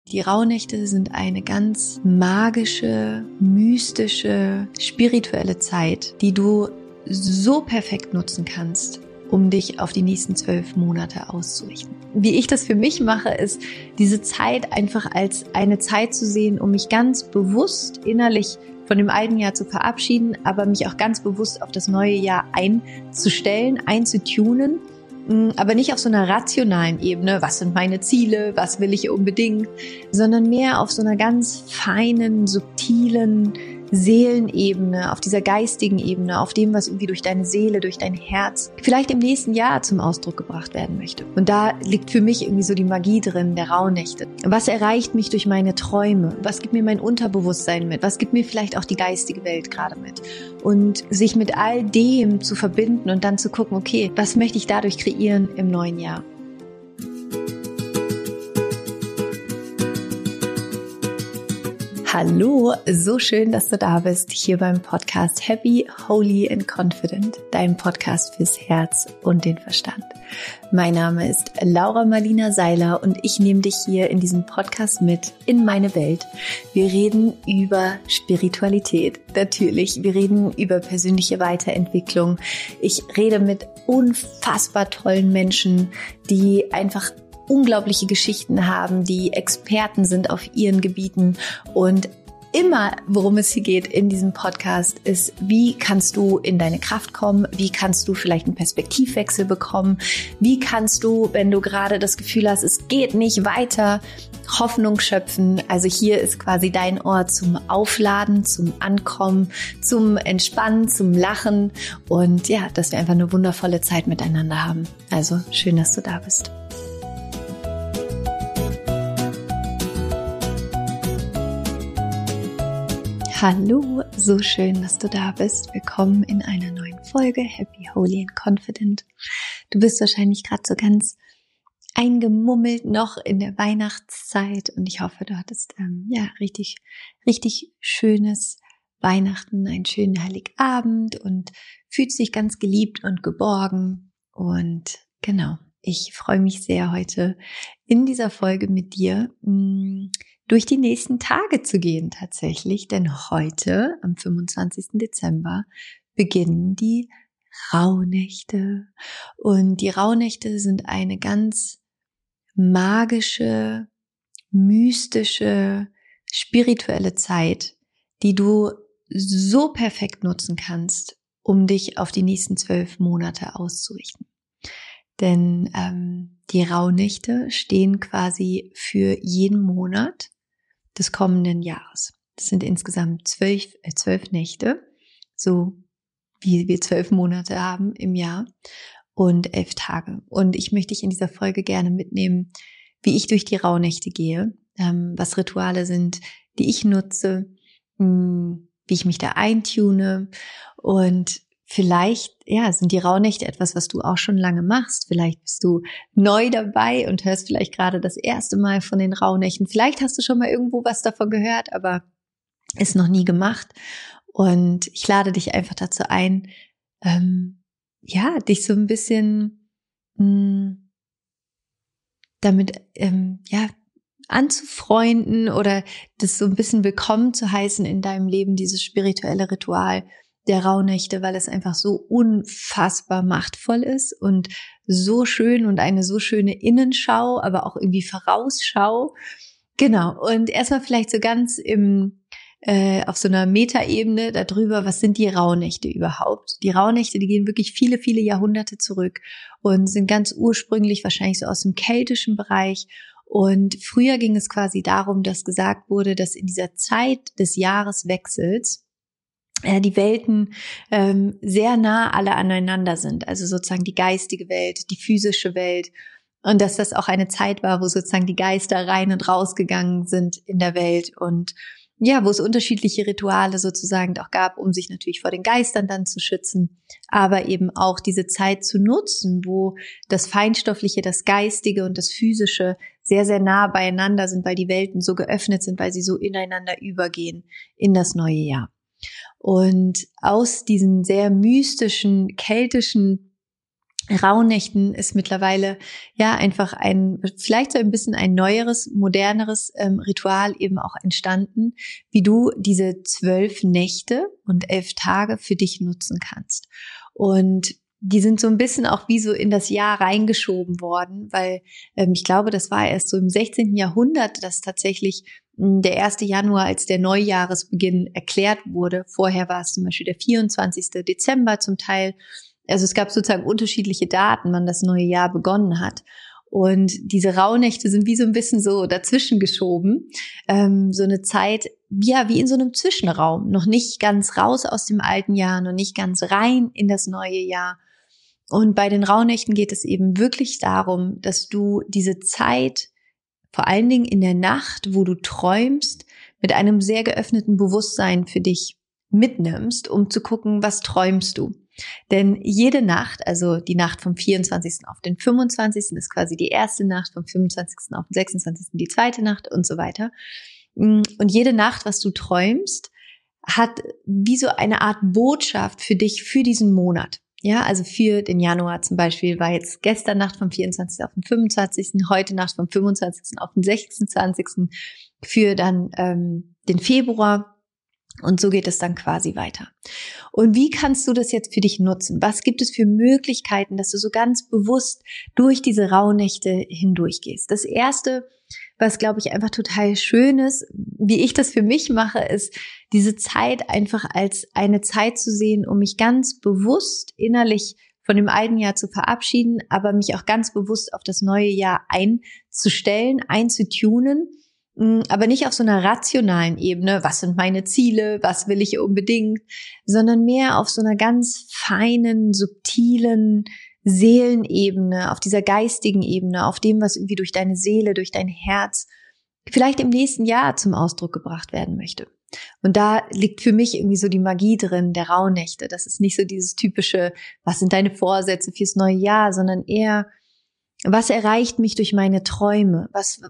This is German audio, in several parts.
Die Rauhnächte sind eine ganz magische, mystische, spirituelle Zeit, die du so perfekt nutzen kannst, um dich auf die nächsten 12 Monate auszurichten. Wie ich das für mich mache, ist, diese Zeit einfach als eine Zeit zu sehen, um mich ganz bewusst innerlich von dem alten Jahr zu verabschieden, aber mich auch ganz bewusst auf das neue Jahr einzustellen, einzutunen. Aber nicht auf so einer rationalen Ebene, was sind meine Ziele, was will ich unbedingt, sondern mehr auf so einer ganz feinen, subtilen Seelenebene, auf dieser geistigen Ebene, auf dem, was irgendwie durch deine Seele, durch dein Herz vielleicht im nächsten Jahr zum Ausdruck gebracht werden möchte. Und da liegt für mich irgendwie so die Magie drin, der Rauhnächte. Was erreicht mich durch meine Träume? Was gibt mir mein Unterbewusstsein mit? Was gibt mir vielleicht auch die geistige Welt gerade mit? Und sich mit all dem zu verbinden und dann zu gucken, okay, was möchte ich dadurch kreieren im neuen Jahr? Hallo, so schön, dass du da bist, hier beim Podcast Happy, Holy and Confident, dein Podcast fürs Herz und den Verstand. Mein Name ist Laura Marlina Seiler und ich nehme dich hier in diesem Podcast mit in meine Welt. Wir reden über Spiritualität, natürlich. Wir reden über persönliche Weiterentwicklung. Ich rede mit unfassbar tollen Menschen, die einfach unglaubliche Geschichten haben, die Experten sind auf ihren Gebieten und immer, worum es hier geht in diesem Podcast, ist, wie kannst du in deine Kraft kommen, wie kannst du vielleicht einen Perspektivwechsel bekommen, wie kannst du, wenn du gerade das Gefühl hast, es geht nicht weiter, Hoffnung schöpfen. Also hier ist quasi dein Ort zum Aufladen, zum Ankommen, zum Entspannen, zum Lachen und ja, dass wir einfach eine wundervolle Zeit miteinander haben. Also schön, dass du da bist. Hallo, so schön, dass du da bist. Willkommen in einer neuen Folge Happy, Holy and Confident. Du bist wahrscheinlich gerade so ganz eingemummelt noch in der Weihnachtszeit und ich hoffe, du hattest richtig schönes Weihnachten, einen schönen Heiligabend und fühlst dich ganz geliebt und geborgen. Und genau, ich freue mich sehr, heute in dieser Folge mit dir durch die nächsten Tage zu gehen tatsächlich, denn heute, am 25. Dezember, beginnen die Rauhnächte. Und die Rauhnächte sind eine ganz magische, mystische, spirituelle Zeit, die du so perfekt nutzen kannst, um dich auf die nächsten 12 Monate auszurichten. Denn die Rauhnächte stehen quasi für jeden Monat des kommenden Jahres. Das sind insgesamt 12 Nächte, so wie wir 12 Monate haben im Jahr und 11 Tage. Und ich möchte dich in dieser Folge gerne mitnehmen, wie ich durch die Rauhnächte gehe, was Rituale sind, die ich nutze, wie ich mich da eintune und vielleicht, sind die Rauhnächte etwas, was du auch schon lange machst. Vielleicht bist du neu dabei und hörst vielleicht gerade das erste Mal von den Rauhnächten. Vielleicht hast du schon mal irgendwo was davon gehört, aber es noch nie gemacht. Und ich lade dich einfach dazu ein, dich so ein bisschen damit anzufreunden oder das so ein bisschen willkommen zu heißen in deinem Leben, dieses spirituelle Ritual der Rauhnächte, weil es einfach so unfassbar machtvoll ist und so schön und eine so schöne Innenschau, aber auch irgendwie Vorausschau. Genau. Und erstmal vielleicht so ganz auf so einer Metaebene darüber, was sind die Rauhnächte überhaupt? Die Rauhnächte, die gehen wirklich viele, viele Jahrhunderte zurück und sind ganz ursprünglich wahrscheinlich so aus dem keltischen Bereich. Und früher ging es quasi darum, dass gesagt wurde, dass in dieser Zeit des Jahreswechsels die Welten sehr nah alle aneinander sind, also sozusagen die geistige Welt, die physische Welt und dass das auch eine Zeit war, wo sozusagen die Geister rein und rausgegangen sind in der Welt und wo es unterschiedliche Rituale sozusagen auch gab, um sich natürlich vor den Geistern dann zu schützen, aber eben auch diese Zeit zu nutzen, wo das Feinstoffliche, das Geistige und das Physische sehr, sehr nah beieinander sind, weil die Welten so geöffnet sind, weil sie so ineinander übergehen in das neue Jahr. Und aus diesen sehr mystischen, keltischen Rauhnächten ist mittlerweile ja einfach vielleicht so ein bisschen ein neueres, moderneres Ritual eben auch entstanden, wie du diese 12 Nächte und 11 Tage für dich nutzen kannst. Und die sind so ein bisschen auch wie so in das Jahr reingeschoben worden, weil ich glaube, das war erst so im 16. Jahrhundert, dass tatsächlich der 1. Januar als der Neujahresbeginn erklärt wurde. Vorher war es zum Beispiel der 24. Dezember zum Teil. Also es gab sozusagen unterschiedliche Daten, wann das neue Jahr begonnen hat. Und diese Rauhnächte sind wie so ein bisschen so dazwischen geschoben. So eine Zeit, ja, wie in so einem Zwischenraum. Noch nicht ganz raus aus dem alten Jahr, noch nicht ganz rein in das neue Jahr. Und bei den Rauhnächten geht es eben wirklich darum, dass du diese Zeit, vor allen Dingen in der Nacht, wo du träumst, mit einem sehr geöffneten Bewusstsein für dich mitnimmst, um zu gucken, was träumst du. Denn jede Nacht, also die Nacht vom 24. auf den 25. ist quasi die erste Nacht, vom 25. auf den 26. die zweite Nacht und so weiter. Und jede Nacht, was du träumst, hat wie so eine Art Botschaft für dich für diesen Monat. Ja, also für den Januar zum Beispiel war jetzt gestern Nacht vom 24. auf den 25., heute Nacht vom 25. auf den 26. für dann den Februar. Und so geht es dann quasi weiter. Und wie kannst du das jetzt für dich nutzen? Was gibt es für Möglichkeiten, dass du so ganz bewusst durch diese Rauhnächte hindurchgehst? Das Erste, was, glaube ich, einfach total schön ist, wie ich das für mich mache, ist, diese Zeit einfach als eine Zeit zu sehen, um mich ganz bewusst innerlich von dem alten Jahr zu verabschieden, aber mich auch ganz bewusst auf das neue Jahr einzustellen, einzutunen, aber nicht auf so einer rationalen Ebene, was sind meine Ziele, was will ich unbedingt, sondern mehr auf so einer ganz feinen, subtilen Seelenebene, auf dieser geistigen Ebene, auf dem, was irgendwie durch deine Seele, durch dein Herz vielleicht im nächsten Jahr zum Ausdruck gebracht werden möchte. Und da liegt für mich irgendwie so die Magie drin, der Rauhnächte. Das ist nicht so dieses typische, was sind deine Vorsätze fürs neue Jahr, sondern eher, was erreicht mich durch meine Träume?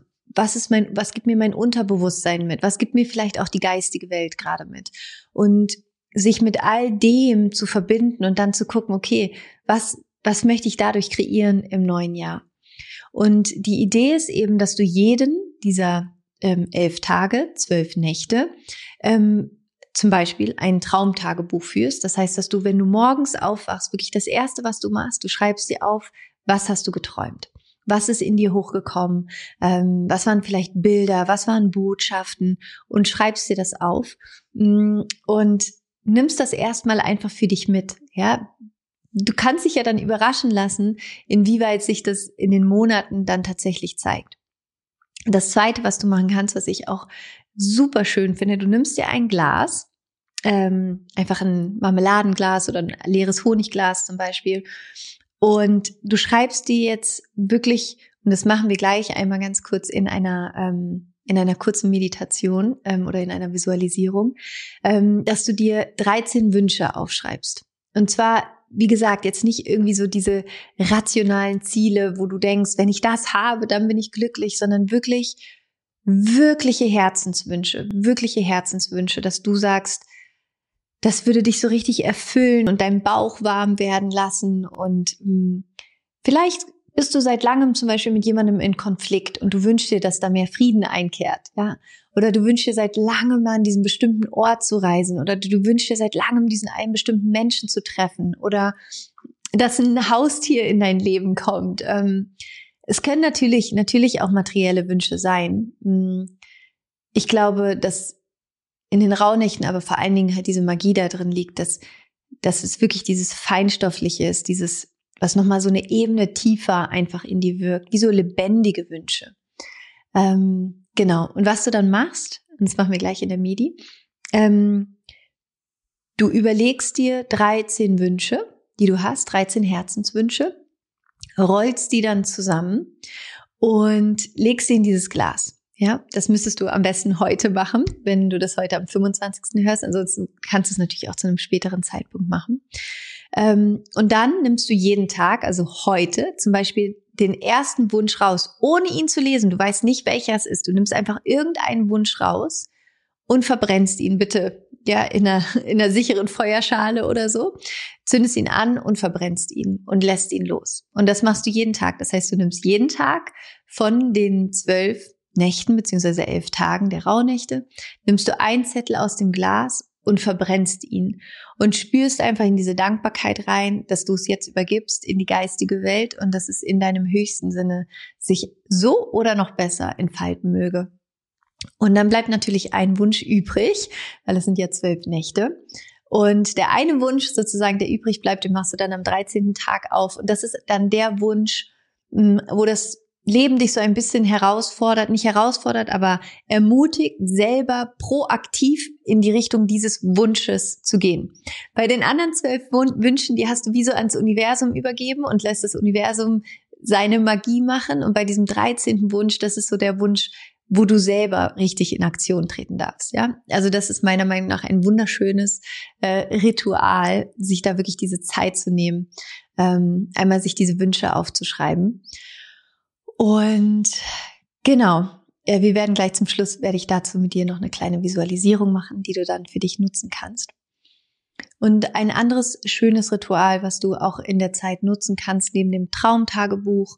Was gibt mir mein Unterbewusstsein mit? Was gibt mir vielleicht auch die geistige Welt gerade mit? Und sich mit all dem zu verbinden und dann zu gucken, okay, was möchte ich dadurch kreieren im neuen Jahr? Und die Idee ist eben, dass du jeden dieser 11 Tage, 12 Nächte, zum Beispiel ein Traumtagebuch führst. Das heißt, dass du, wenn du morgens aufwachst, wirklich das Erste, was du machst, du schreibst dir auf, was hast du geträumt? Was ist in dir hochgekommen? Was waren vielleicht Bilder? Was waren Botschaften? Und schreibst dir das auf und nimmst das erstmal einfach für dich mit. Ja, du kannst dich ja dann überraschen lassen, inwieweit sich das in den Monaten dann tatsächlich zeigt. Das Zweite, was du machen kannst, was ich auch super schön finde, du nimmst dir ein Glas, einfach ein Marmeladenglas oder ein leeres Honigglas zum Beispiel, und du schreibst dir jetzt wirklich, und das machen wir gleich einmal ganz kurz in einer kurzen Meditation oder in einer Visualisierung, dass du dir 13 Wünsche aufschreibst. Und zwar, wie gesagt, jetzt nicht irgendwie so diese rationalen Ziele, wo du denkst, wenn ich das habe, dann bin ich glücklich, sondern wirkliche Herzenswünsche, dass du sagst, das würde dich so richtig erfüllen und deinen Bauch warm werden lassen. Und vielleicht bist du seit langem zum Beispiel mit jemandem in Konflikt und du wünschst dir, dass da mehr Frieden einkehrt, ja? Oder du wünschst dir seit langem an diesen bestimmten Ort zu reisen, oder du wünschst dir seit langem diesen einen bestimmten Menschen zu treffen, oder dass ein Haustier in dein Leben kommt. Es können natürlich auch materielle Wünsche sein. Ich glaube, dass in den Rauhnächten aber vor allen Dingen halt diese Magie da drin liegt, dass es wirklich dieses Feinstoffliche ist, dieses, was nochmal so eine Ebene tiefer einfach in dir wirkt, wie so lebendige Wünsche. Genau. Und was du dann machst, und das machen wir gleich in der Medi, du überlegst dir 13 Wünsche, die du hast, 13 Herzenswünsche, rollst die dann zusammen und legst sie in dieses Glas. Ja, das müsstest du am besten heute machen, wenn du das heute am 25. hörst. Ansonsten kannst du es natürlich auch zu einem späteren Zeitpunkt machen. Und dann nimmst du jeden Tag, also heute zum Beispiel, den ersten Wunsch raus, ohne ihn zu lesen. Du weißt nicht, welcher es ist. Du nimmst einfach irgendeinen Wunsch raus und verbrennst ihn bitte, ja, in einer sicheren Feuerschale oder so. Zündest ihn an und verbrennst ihn und lässt ihn los. Und das machst du jeden Tag. Das heißt, du nimmst jeden Tag von den 12 Nächten beziehungsweise 11 Tagen der Rauhnächte, nimmst du einen Zettel aus dem Glas und verbrennst ihn und spürst einfach in diese Dankbarkeit rein, dass du es jetzt übergibst in die geistige Welt und dass es in deinem höchsten Sinne sich so oder noch besser entfalten möge. Und dann bleibt natürlich ein Wunsch übrig, weil es sind ja 12 Nächte. Und der eine Wunsch sozusagen, der übrig bleibt, den machst du dann am 13. Tag auf. Und das ist dann der Wunsch, wo das Leben dich so ein bisschen nicht herausfordert, aber ermutigt, selber proaktiv in die Richtung dieses Wunsches zu gehen. Bei den anderen 12 Wünschen, die hast du wie so ans Universum übergeben und lässt das Universum seine Magie machen. Und bei diesem 13. Wunsch, das ist so der Wunsch, wo du selber richtig in Aktion treten darfst, ja. Also das ist meiner Meinung nach ein wunderschönes Ritual, sich da wirklich diese Zeit zu nehmen, einmal sich diese Wünsche aufzuschreiben. Und genau, wir werden gleich zum Schluss, werde ich dazu mit dir noch eine kleine Visualisierung machen, die du dann für dich nutzen kannst. Und ein anderes schönes Ritual, was du auch in der Zeit nutzen kannst, neben dem Traumtagebuch,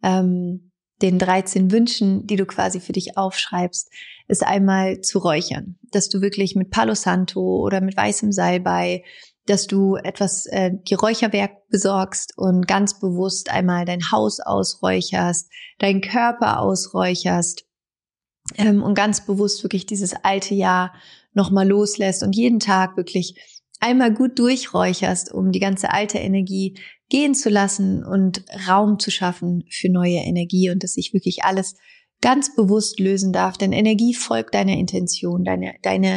den 13 Wünschen, die du quasi für dich aufschreibst, ist einmal zu räuchern. Dass du wirklich mit Palo Santo oder mit weißem Salbei, dass du etwas Räucherwerk besorgst und ganz bewusst einmal dein Haus ausräucherst, deinen Körper ausräucherst und ganz bewusst wirklich dieses alte Jahr nochmal loslässt und jeden Tag wirklich einmal gut durchräucherst, um die ganze alte Energie gehen zu lassen und Raum zu schaffen für neue Energie und dass sich wirklich alles ganz bewusst lösen darf. Denn Energie folgt deiner Intention, deine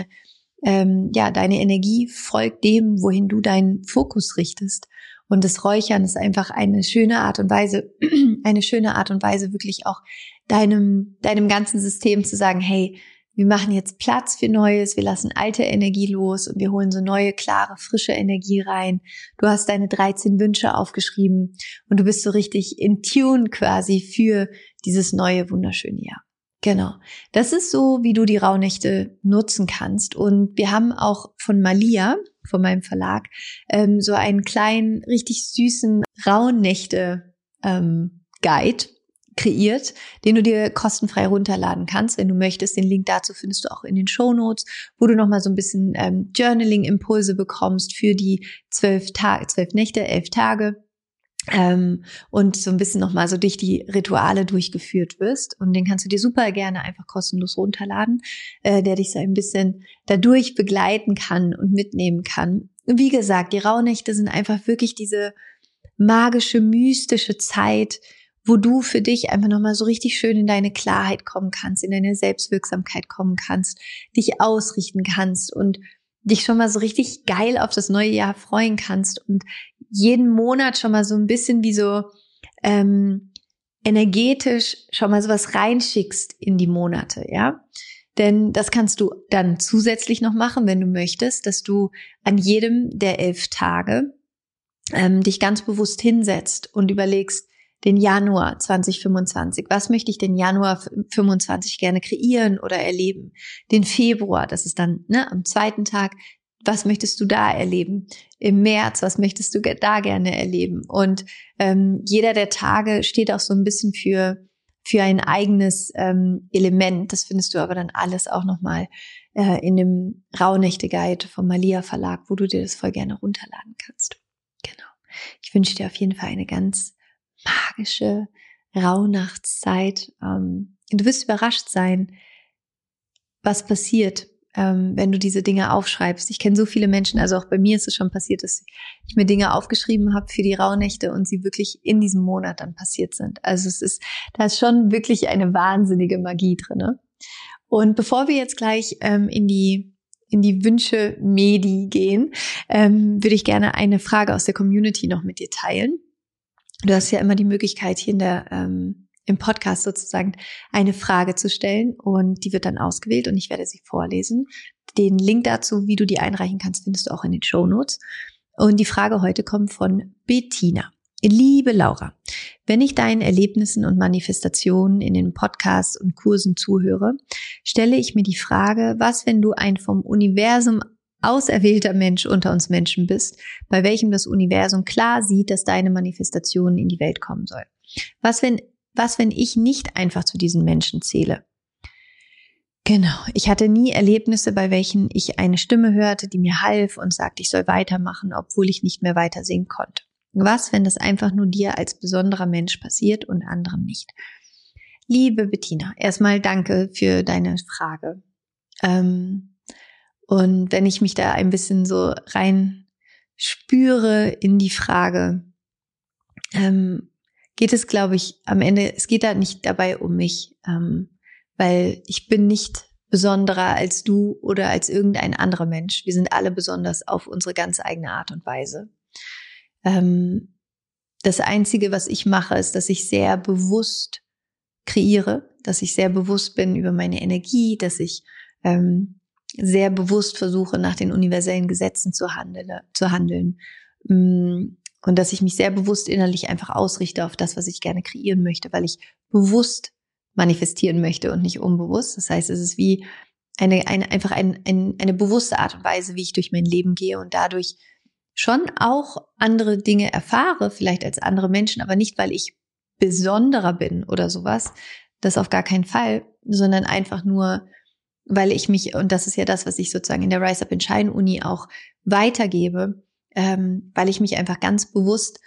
Energie folgt dem, wohin du deinen Fokus richtest. Und das Räuchern ist einfach eine schöne Art und Weise, wirklich auch deinem ganzen System zu sagen, hey, wir machen jetzt Platz für Neues, wir lassen alte Energie los und wir holen so neue, klare, frische Energie rein. Du hast deine 13 Wünsche aufgeschrieben und du bist so richtig in Tune quasi für dieses neue, wunderschöne Jahr. Genau. Das ist so, wie du die Rauhnächte nutzen kannst. Und wir haben auch von Malia, von meinem Verlag, so einen kleinen, richtig süßen Rauhnächte-Guide kreiert, den du dir kostenfrei runterladen kannst, wenn du möchtest. Den Link dazu findest du auch in den Shownotes, wo du nochmal so ein bisschen Journaling-Impulse bekommst für die 12 Nächte, 11 Tage. Und so ein bisschen nochmal so durch die Rituale durchgeführt wirst. Und den kannst du dir super gerne einfach kostenlos runterladen, der dich so ein bisschen dadurch begleiten kann und mitnehmen kann. Und wie gesagt, die Rauhnächte sind einfach wirklich diese magische, mystische Zeit, wo du für dich einfach nochmal so richtig schön in deine Klarheit kommen kannst, in deine Selbstwirksamkeit kommen kannst, dich ausrichten kannst und dich schon mal so richtig geil auf das neue Jahr freuen kannst und jeden Monat schon mal so ein bisschen wie so energetisch schon mal sowas reinschickst in die Monate, ja. Denn das kannst du dann zusätzlich noch machen, wenn du möchtest, dass du an jedem der 11 Tage dich ganz bewusst hinsetzt und überlegst, den Januar 2025. Was möchte ich den Januar 25 gerne kreieren oder erleben? Den Februar, das ist dann am 2. Tag. Was möchtest du da erleben? Im März, was möchtest du da gerne erleben? Und jeder der Tage steht auch so ein bisschen für ein eigenes Element. Das findest du aber dann alles auch nochmal in dem Rauhnächte-Guide vom Malia Verlag, wo du dir das voll gerne runterladen kannst. Genau. Ich wünsche dir auf jeden Fall eine ganz magische Rauhnachtszeit. Du wirst überrascht sein, was passiert, wenn du diese Dinge aufschreibst. Ich kenne so viele Menschen, also auch bei mir ist es schon passiert, dass ich mir Dinge aufgeschrieben habe für die Rauhnächte und sie wirklich in diesem Monat dann passiert sind. Also da ist schon wirklich eine wahnsinnige Magie drin. Und bevor wir jetzt gleich in die Wünsche-Medi gehen, würde ich gerne eine Frage aus der Community noch mit dir teilen. Du hast ja immer die Möglichkeit, hier im Podcast sozusagen eine Frage zu stellen und die wird dann ausgewählt und ich werde sie vorlesen. Den Link dazu, wie du die einreichen kannst, findest du auch in den Shownotes. Und die Frage heute kommt von Bettina. Liebe Laura, Wenn ich deinen Erlebnissen und Manifestationen in den Podcasts und Kursen zuhöre, stelle ich mir die Frage, was, wenn du ein vom Universum auserwählter Mensch unter uns Menschen bist, bei welchem das Universum klar sieht, dass deine Manifestation in die Welt kommen soll? Was, wenn ich nicht einfach zu diesen Menschen zähle? Genau, ich hatte nie Erlebnisse, bei welchen ich eine Stimme hörte, die mir half und sagte, ich soll weitermachen, obwohl ich nicht mehr weitersehen konnte. Was, wenn das einfach nur dir als besonderer Mensch passiert und anderen nicht? Liebe Bettina, erstmal danke für deine Frage. Und wenn ich mich da ein bisschen so rein spüre in die Frage, geht es, glaube ich, am Ende, es geht da nicht dabei um mich, weil ich bin nicht besonderer als du oder als irgendein anderer Mensch. Wir sind alle besonders auf unsere ganz eigene Art und Weise. Das Einzige, was ich mache, ist, dass ich sehr bewusst kreiere, dass ich sehr bewusst bin über meine Energie, dass ich sehr bewusst versuche, nach den universellen Gesetzen zu handeln und dass ich mich sehr bewusst innerlich einfach ausrichte auf das, was ich gerne kreieren möchte, weil ich bewusst manifestieren möchte und nicht unbewusst. Das heißt, es ist wie eine bewusste Art und Weise, wie ich durch mein Leben gehe und dadurch schon auch andere Dinge erfahre, vielleicht als andere Menschen, aber nicht, weil ich besonderer bin oder sowas, das auf gar keinen Fall, sondern einfach nur, weil ich mich, und das ist ja das, was ich sozusagen in der Rise Up and Shine Uni auch weitergebe, weil ich mich einfach ganz bewusst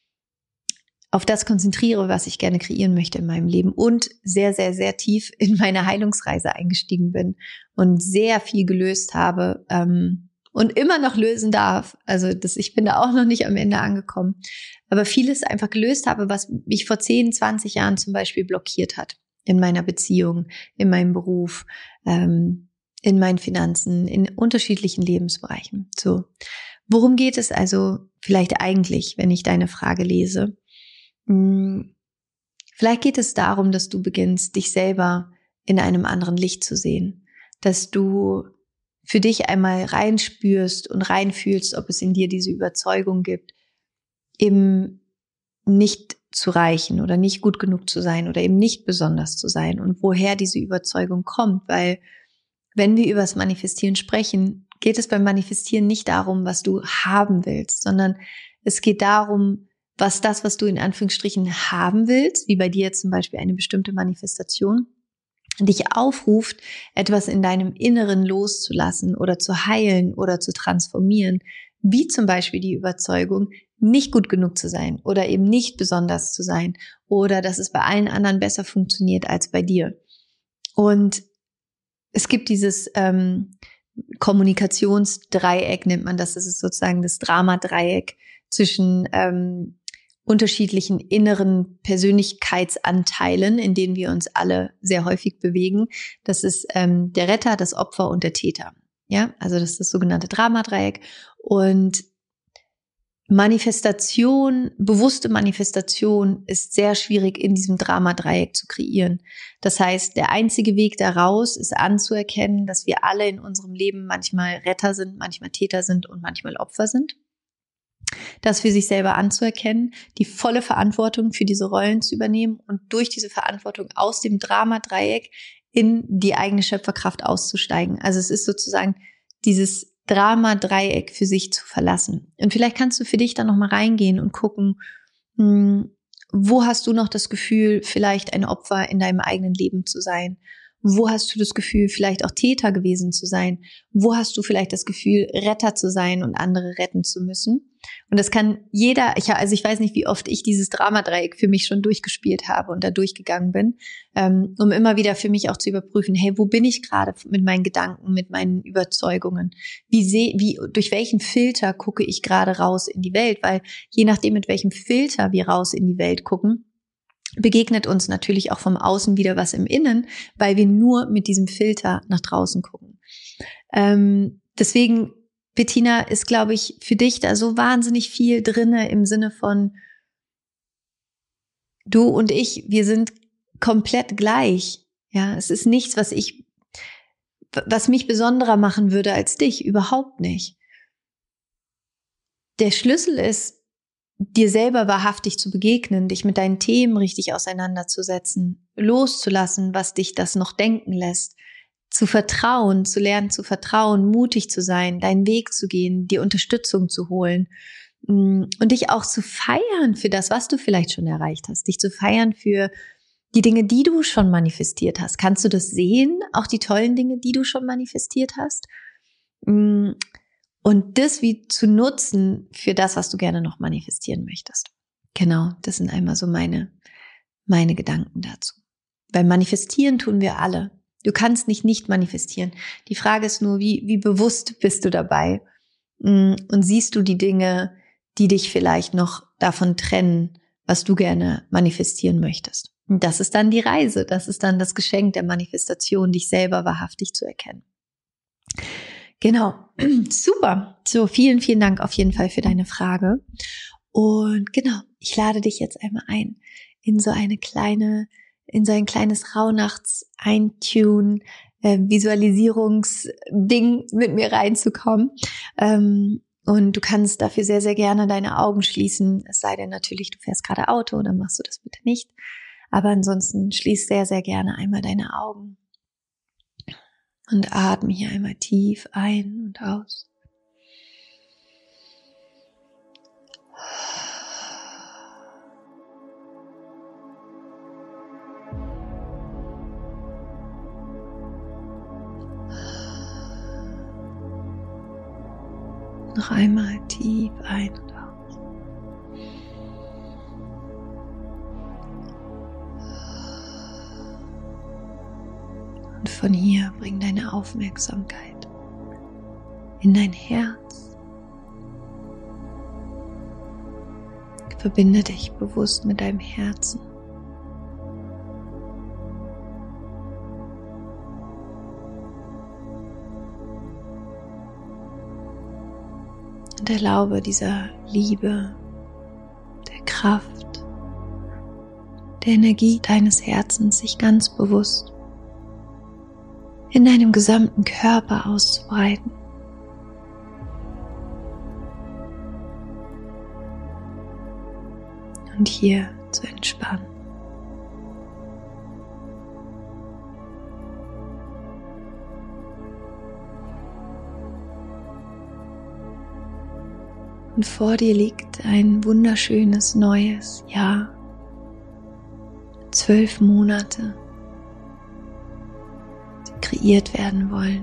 auf das konzentriere, was ich gerne kreieren möchte in meinem Leben und sehr, sehr, sehr tief in meine Heilungsreise eingestiegen bin und sehr viel gelöst habe und immer noch lösen darf. Also ich bin da auch noch nicht am Ende angekommen, aber vieles einfach gelöst habe, was mich vor 10, 20 Jahren zum Beispiel blockiert hat in meiner Beziehung, in meinem Beruf, in meinen Finanzen, in unterschiedlichen Lebensbereichen. So, worum geht es also vielleicht eigentlich, wenn ich deine Frage lese? Vielleicht geht es darum, dass du beginnst, dich selber in einem anderen Licht zu sehen, dass du für dich einmal reinspürst und reinfühlst, ob es in dir diese Überzeugung gibt, eben nicht zu reichen oder nicht gut genug zu sein oder eben nicht besonders zu sein und woher diese Überzeugung kommt, weil wenn wir über das Manifestieren sprechen, geht es beim Manifestieren nicht darum, was du haben willst, sondern es geht darum, was du in Anführungsstrichen haben willst, wie bei dir jetzt zum Beispiel eine bestimmte Manifestation, dich aufruft, etwas in deinem Inneren loszulassen oder zu heilen oder zu transformieren, wie zum Beispiel die Überzeugung, nicht gut genug zu sein oder eben nicht besonders zu sein oder dass es bei allen anderen besser funktioniert als bei dir. Und es gibt dieses Kommunikationsdreieck, nennt man das. Das ist sozusagen das Dramadreieck zwischen unterschiedlichen inneren Persönlichkeitsanteilen, in denen wir uns alle sehr häufig bewegen. Das ist der Retter, das Opfer und der Täter. Ja, also das ist das sogenannte Dramadreieck. Und bewusste Manifestation ist sehr schwierig in diesem Dramadreieck zu kreieren. Das heißt, der einzige Weg daraus ist anzuerkennen, dass wir alle in unserem Leben manchmal Retter sind, manchmal Täter sind und manchmal Opfer sind. Das für sich selber anzuerkennen, die volle Verantwortung für diese Rollen zu übernehmen und durch diese Verantwortung aus dem Dramadreieck in die eigene Schöpferkraft auszusteigen. Also es ist sozusagen dieses Dramadreieck für sich zu verlassen. Und vielleicht kannst du für dich dann nochmal reingehen und gucken, wo hast du noch das Gefühl, vielleicht ein Opfer in deinem eigenen Leben zu sein? Wo hast du das Gefühl, vielleicht auch Täter gewesen zu sein? Wo hast du vielleicht das Gefühl, Retter zu sein und andere retten zu müssen? Und das kann jeder, ich weiß nicht, wie oft ich dieses Dramadreieck für mich schon durchgespielt habe und da durchgegangen bin, um immer wieder für mich auch zu überprüfen, hey, wo bin ich gerade mit meinen Gedanken, mit meinen Überzeugungen? Durch welchen Filter gucke ich gerade raus in die Welt? Weil je nachdem, mit welchem Filter wir raus in die Welt gucken, begegnet uns natürlich auch vom Außen wieder was im Innen, weil wir nur mit diesem Filter nach draußen gucken. Deswegen, Bettina, ist, glaube ich, für dich da so wahnsinnig viel drinne im Sinne von du und ich, wir sind komplett gleich. Ja, es ist nichts, was mich besonderer machen würde als dich, überhaupt nicht. Der Schlüssel ist, dir selber wahrhaftig zu begegnen, dich mit deinen Themen richtig auseinanderzusetzen, loszulassen, was dich das noch denken lässt, zu vertrauen, zu lernen zu vertrauen, mutig zu sein, deinen Weg zu gehen, dir Unterstützung zu holen und dich auch zu feiern für das, was du vielleicht schon erreicht hast, dich zu feiern für die Dinge, die du schon manifestiert hast. Kannst du das sehen? Auch die tollen Dinge, die du schon manifestiert hast? Und das wie zu nutzen für das, was du gerne noch manifestieren möchtest. Genau, das sind einmal so meine Gedanken dazu. Weil manifestieren tun wir alle. Du kannst nicht manifestieren. Die Frage ist nur, wie bewusst bist du dabei? Und siehst du die Dinge, die dich vielleicht noch davon trennen, was du gerne manifestieren möchtest? Und das ist dann die Reise. Das ist dann das Geschenk der Manifestation, dich selber wahrhaftig zu erkennen. Genau, super. So, vielen, vielen Dank auf jeden Fall für deine Frage. Und genau, ich lade dich jetzt einmal ein, in so ein kleines Rauhnachts-Eintune, Visualisierungsding mit mir reinzukommen. Und du kannst dafür sehr, sehr gerne deine Augen schließen. Es sei denn natürlich, du fährst gerade Auto, dann machst du das bitte nicht. Aber ansonsten schließ sehr, sehr gerne einmal deine Augen. Und atme hier einmal tief ein und aus. Noch einmal tief ein und aus. Und von hier bring deine Aufmerksamkeit in dein Herz. Verbinde dich bewusst mit deinem Herzen. Und erlaube dieser Liebe, der Kraft, der Energie deines Herzens sich ganz bewusst in deinem gesamten Körper auszubreiten. Und hier zu entspannen. Und vor dir liegt ein wunderschönes neues Jahr. 12 Monate, die kreiert werden wollen,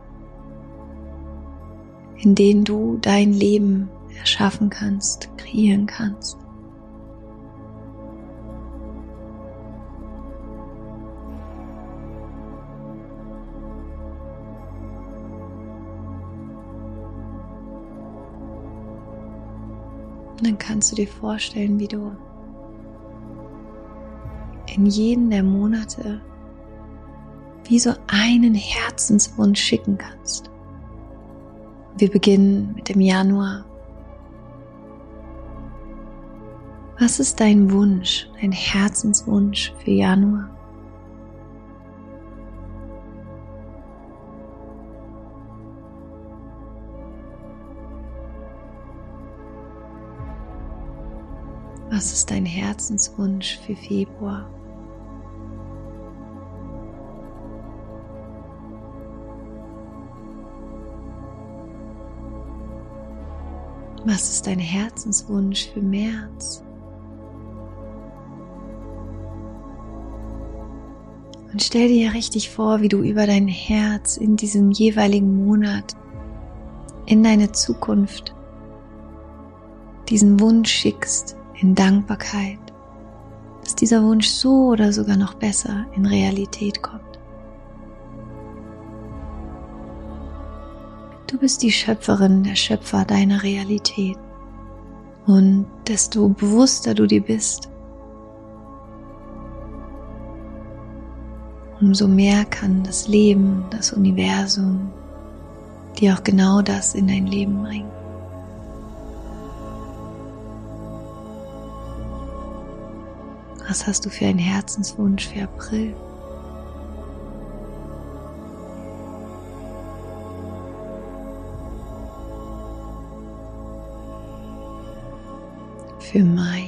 in denen du dein Leben erschaffen kannst, kreieren kannst. Und dann kannst du dir vorstellen, wie du in jeden der Monate wie so einen Herzenswunsch schicken kannst. Wir beginnen mit dem Januar. Was ist dein Wunsch, dein Herzenswunsch für Januar? Was ist dein Herzenswunsch für Februar? Was ist dein Herzenswunsch für März? Und stell dir richtig vor, wie du über dein Herz in diesem jeweiligen Monat in deine Zukunft diesen Wunsch schickst in Dankbarkeit, dass dieser Wunsch so oder sogar noch besser in Realität kommt. Du bist die Schöpferin, der Schöpfer deiner Realität. Und desto bewusster du dir bist, umso mehr kann das Leben, das Universum dir auch genau das in dein Leben bringen. Was hast du für einen Herzenswunsch für April? für Mai,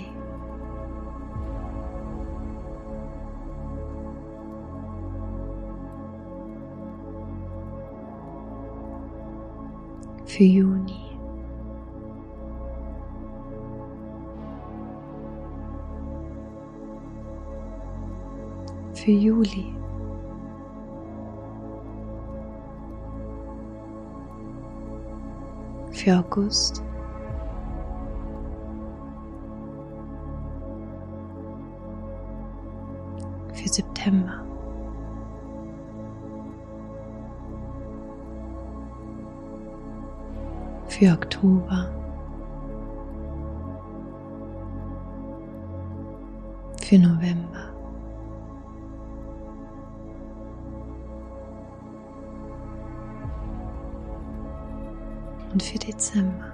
für Juni, für Juli, für August, für September, für Oktober, für November, und für Dezember.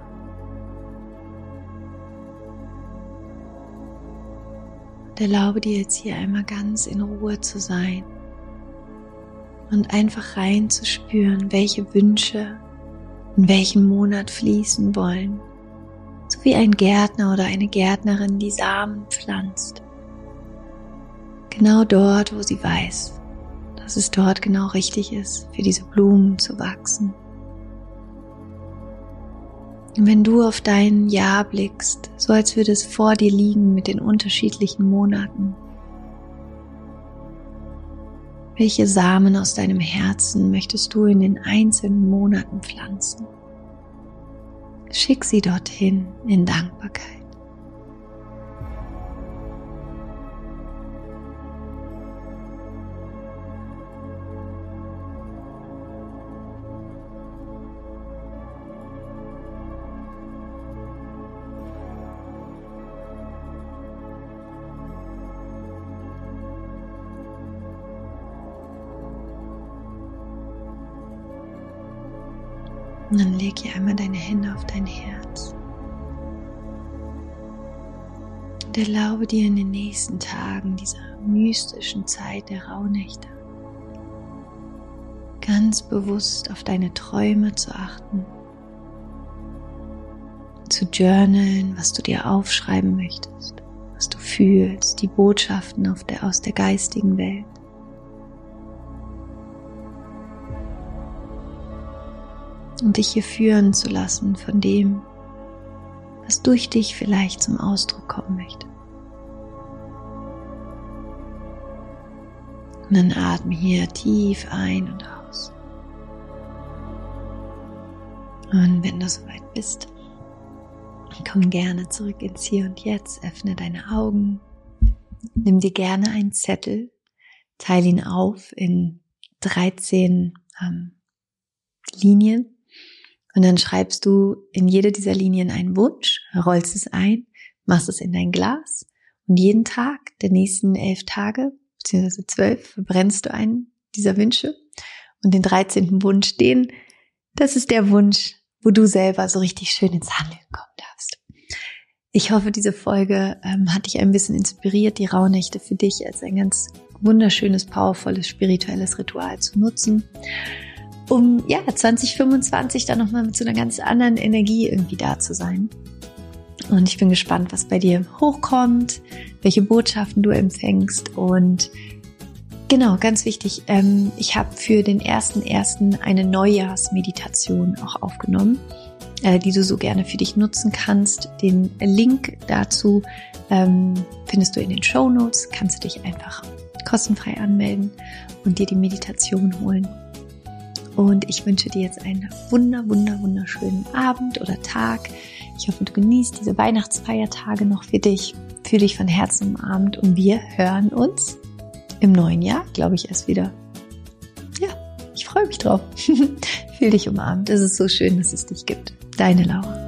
Und erlaube dir jetzt hier einmal ganz in Ruhe zu sein und einfach reinzuspüren, welche Wünsche in welchen Monat fließen wollen, so wie ein Gärtner oder eine Gärtnerin die Samen pflanzt. Genau dort, wo sie weiß, dass es dort genau richtig ist, für diese Blumen zu wachsen. Und wenn du auf dein Jahr blickst, so als würde es vor dir liegen mit den unterschiedlichen Monaten, welche Samen aus deinem Herzen möchtest du in den einzelnen Monaten pflanzen? Schick sie dorthin in Dankbarkeit. Und dann leg hier einmal deine Hände auf dein Herz. Und erlaube dir in den nächsten Tagen dieser mystischen Zeit der Rauhnächte ganz bewusst auf deine Träume zu achten, zu journalen, was du dir aufschreiben möchtest, was du fühlst, die Botschaften aus der geistigen Welt. Und dich hier führen zu lassen von dem, was durch dich vielleicht zum Ausdruck kommen möchte. Und dann atme hier tief ein und aus. Und wenn du soweit bist, komm gerne zurück ins Hier und Jetzt, öffne deine Augen, nimm dir gerne einen Zettel, teile ihn auf in 13 Linien. Und dann schreibst du in jede dieser Linien einen Wunsch, rollst es ein, machst es in dein Glas und jeden Tag der nächsten 11 Tage, beziehungsweise 12, verbrennst du einen dieser Wünsche. Und den 13. Wunsch, das ist der Wunsch, wo du selber so richtig schön ins Handeln kommen darfst. Ich hoffe, diese Folge hat dich ein bisschen inspiriert, die Rauhnächte für dich als ein ganz wunderschönes, powervolles, spirituelles Ritual zu nutzen, um 2025 dann nochmal mit so einer ganz anderen Energie irgendwie da zu sein. Und ich bin gespannt, was bei dir hochkommt, welche Botschaften du empfängst. Und genau, ganz wichtig, ich habe für den 1.1. eine Neujahrsmeditation auch aufgenommen, die du so gerne für dich nutzen kannst. Den Link dazu findest du in den Shownotes. Kannst du dich einfach kostenfrei anmelden und dir die Meditation holen. Und ich wünsche dir jetzt einen wunderschönen Abend oder Tag. Ich hoffe, du genießt diese Weihnachtsfeiertage noch für dich. Fühl dich von Herzen umarmt und wir hören uns im neuen Jahr, glaube ich, erst wieder. Ja, ich freue mich drauf. Fühl dich umarmt. Es ist so schön, dass es dich gibt. Deine Laura.